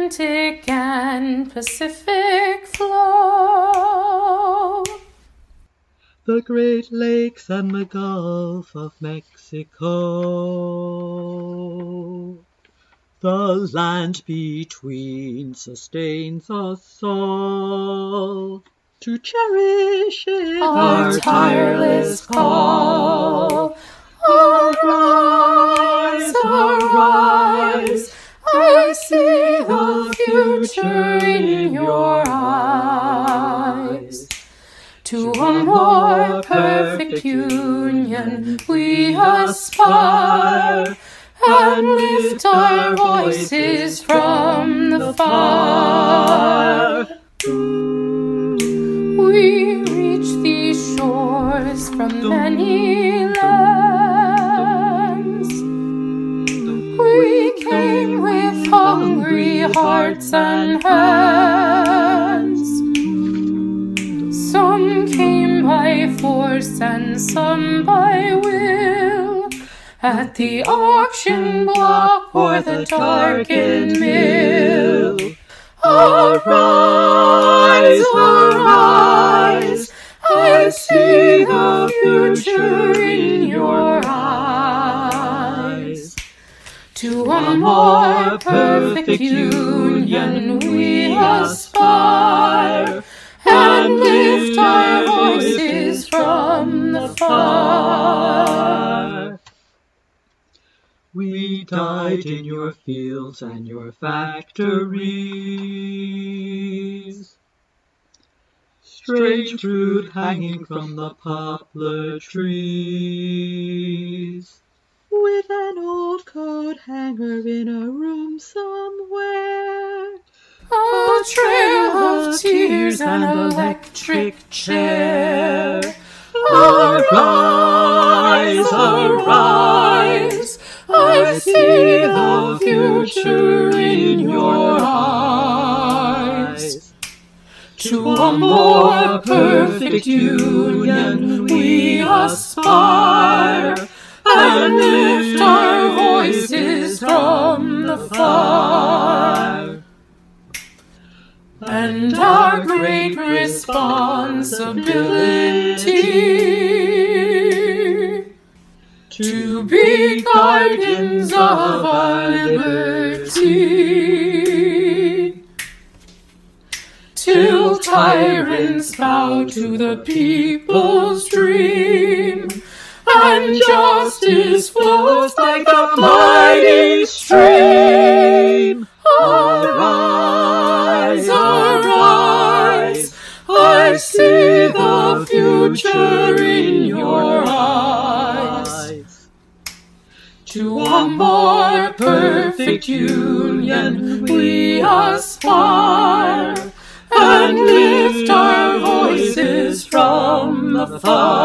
Atlantic and Pacific flow, the Great Lakes and the Gulf of Mexico. The land between sustains us all to cherish it our tireless call. Arise, arise, I see the future in your eyes. To a more perfect union we aspire, and lift our voices from the fire. We reach these shores from many lands. We came with hungry hearts and hands. Some came by force and some by will, at the auction block or the darkened mill. Arise, arise, I see the future in your eyes. To a more perfect union we aspire, and lift our voices from the fire. We died in your fields and your factories, strange fruit hanging from the poplar trees, with an old coat hanger in a room somewhere, a trail of tears and an electric chair. Arise, arise, I see the future in your eyes. To a more perfect union we aspire, and lift our voices from the fire. And our great responsibility to be guardians of our liberty, till tyrants bow to the people's dream, and justice flows like a mighty stream. Arise, arise, I see the future in your eyes. To a more perfect union we aspire, and lift our voices from the fire.